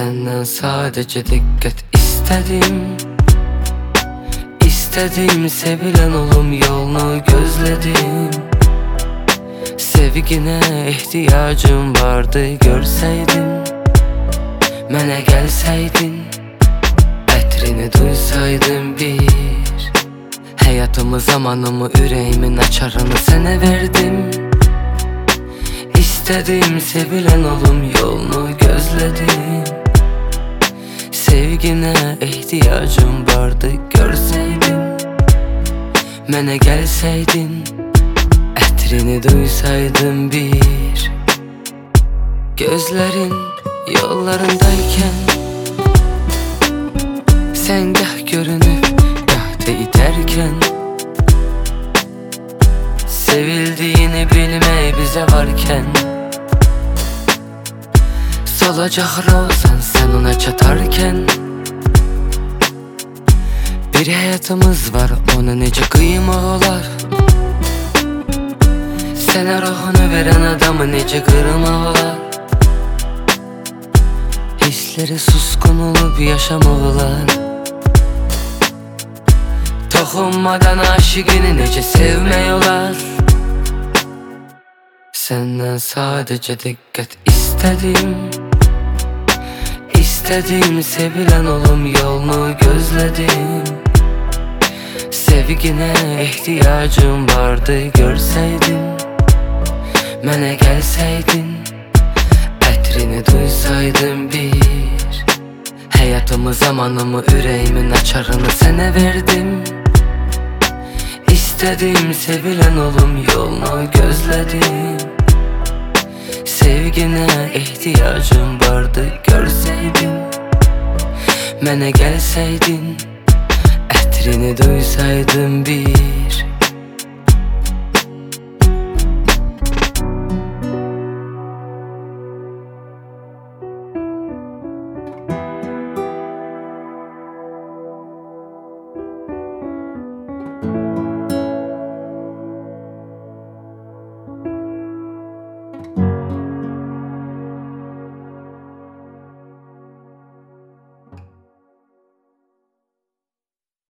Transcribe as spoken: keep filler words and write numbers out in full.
Senden sadece dikkat istedim. İstedim sevilen olum yolunu gözledim. Sevgine ihtiyacım vardı görseydin, mənə gəlsəydin, ətrini duysaydım bir. Həyatımı, zamanımı, ürəyimin açarını sənə verdim. İstedim sevilen olum yolunu gözledim. Sevgine ihtiyacım vardı görseydin, mənə gəlsəydin, ətrini duysaydım bir. Gözlerin yollarındayken sen gah görünüp gah da iterken, sevildiğini bilmeyi bize varken, solacak rozan sen ona çatarken, bir hayatımız var, ona nece kıymaq olar. Sənə ruhunu veren adamı nece qırmaq olar. Hisleri suskun olup yaşamaq olar. Toxunmadan aşıqını nece sevmək olar. Senden sadece dikkat istedim. İstedim sevilen olum yolunu gözledim. Sevgine ihtiyacım vardı görseydin, mənə gəlsəydin, ətrini duysaydım bir. Həyatımı, zamanımı, ürəyimin açarını sənə verdim. İstedim sevilen olum yolunu gözledim. Sevgine ihtiyacım vardı görseydin, mənə gəlsəydin, ətrini duysaydım bir.